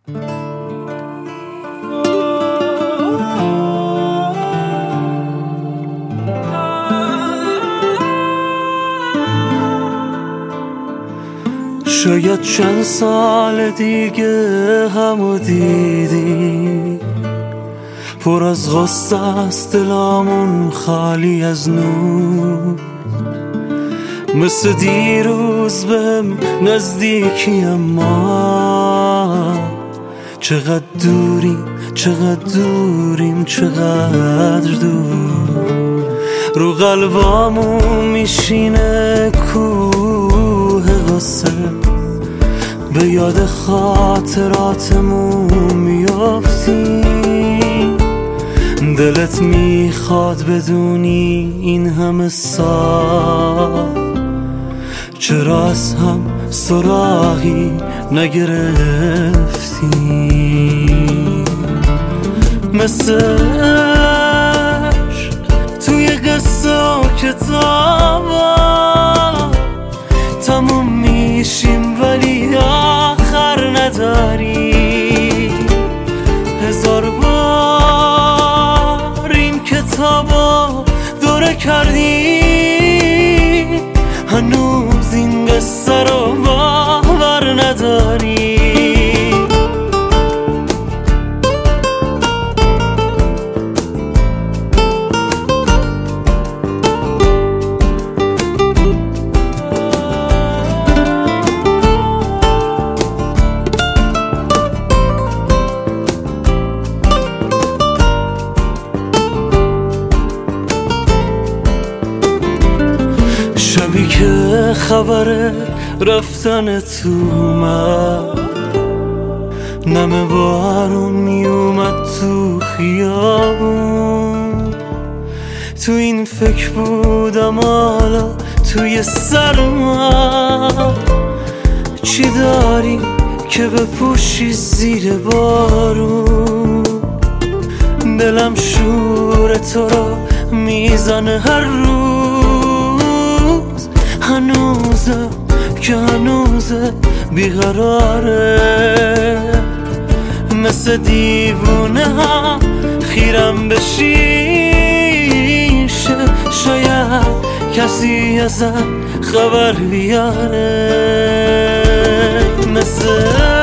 شاید چند سال دیگه همو دیدی، پر از غصه است دلامون خالی از نور، مثل دیروز بهم نزدیکی اما چقدر دوریم چقدر دوریم چقدر دور. رو قلبامون میشینه کوه غصه، به یاد خاطراتمون میافتیم. دلت میخواد بدونی این همه سال چرا از هم سراغی نگرفتیم. مثل عشق توی قصه و کتابا تموم میشیم ولی آخر نداری. هزار بار این کتابا دوره کردی، هنوز این قصه رو باور نداری. شبی که خبر رفتن تو اومد، نم بارون می اومد تو خیابون، تو این فکر بودم حالا توی سرم چی داری که بپوشی زیر بارون. دلم شور تو رو میزنه هر روز، هنوزه که هنوزه بیقراره. مثل دیوونه ها خیرم به شیشه، شاید کسی ازم خبر بیاره. مثل